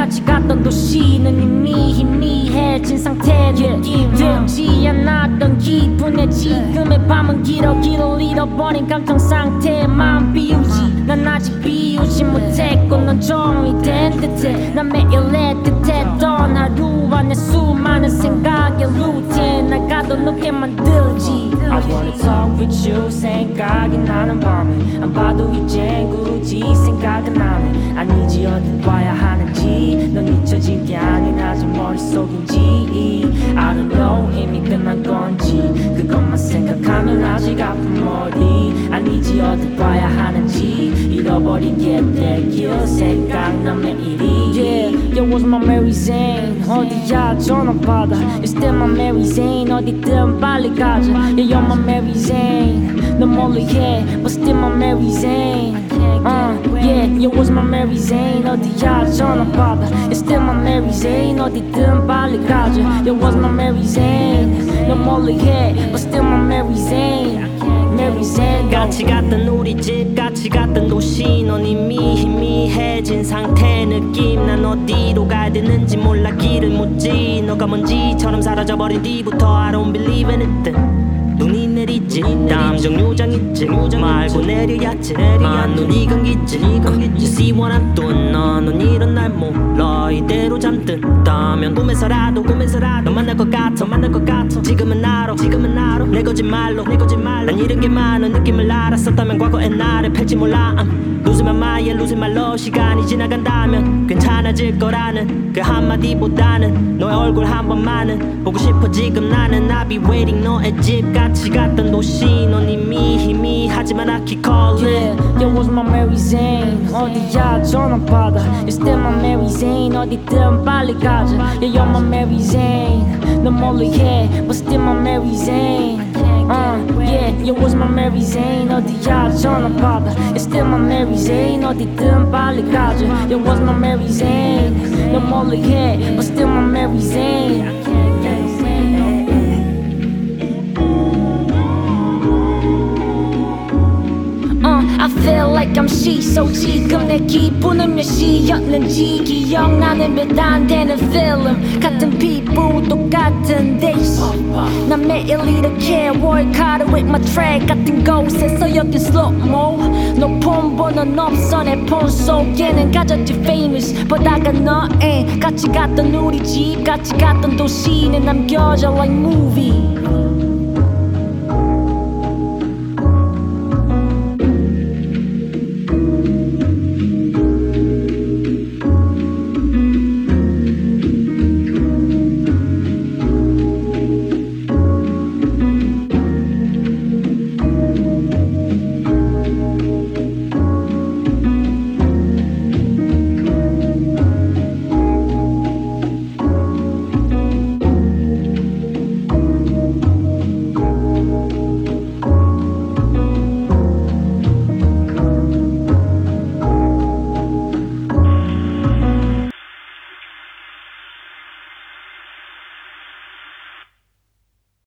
같이 갔던 도시는 이미 희미해진 상태 느낌 들지 않았던 기분에 지금의 밤은 길어 길을 잃어버린 감정 상태에 마음 비우지 난 아직 비우지 못했고 넌 종이 된 듯해 난 매일 애틋했던 하루 안에 수많은 생각의 루틴 날 가둬놓게 만들지 I wanna talk with you 생각이 나는 밤에 안 봐도 이젠 굳이 생각은 나네 아니지 어딜 봐야 하는지 넌 잊혀진 게 아닌 아직 머릿속인지 I don't know 이미 끝난 건지 그것만 생각하면 아직 아픈 머리 아니지 어딜 봐야 하는지 잃어버리게 될길 생각난 매일이 Yeah, it was my Mary Jane 어디야 전화 받아 You're still my Mary Jane 어디든 빨리 가자 Yeah, you're my Mary Jane 넌 멀리해 But still my Mary Jane Yeah, it was my Mary Jane 어디야 전화 받아 You're still my Mary Jane 어디든 빨리 가자 It was my Mary Jane 넌 멀리해 But still my Mary Jane Mary Jane 같이 갔던 우리 집 같이 갔던 도시 넌 이미 희미해진 상태 느낌 난 어디로 가야 되는지 몰라 길을 묻지 너가 먼지처럼 사라져버린 뒤부터 I don't believe anything 눈이 내리지 감정 요장 있지 말고 내려야지 눈이 감기지 You see what I'm doing 넌 이런 날 몰라 이대로 잠든다면 꿈에서라도 너 만날 것 같아 지금은 알아 내 거짓말로 난 이런 게 많아 느낌을 알았었다면 과거의 나를 펼지 몰라 Losing my mind, losing my love 시간이 지나간다면 괜찮아질 거라는 그 한마디보다는 너의 얼굴 한 번만은 보고 싶어 지금 나는 I'll be waiting 너의 집 같이 갔던 도시 넌 이미 희미하지만 I keep calling Yeah, it was my Mary Jane 어디야 전화 받아 You're still my Mary Jane 어디든 빨리 가자 Yeah, you're my Mary Jane 넌 멀리해 But still my Mary Jane Yeah, it was my Mary Jane 어디야 전화 받아 You're still my Mary Jane 어디든 빨리 가자 It was my Mary Jane 넌 멀리해 But still my Mary Jane I feel like I'm she so 지금 내 기분은 몇 시였는지 기억나는 몇 안 되는 film 같은 피부 똑같은 days 난 매일 이렇게 work hard with my track 같은 곳에서 여긴 slow-mo 높은 번호는 없어 내 폰 속에는 가졌지 famous 보다가 너에 같이 갔던 우리 집 같이 갔던 도시는 남겨져 like movie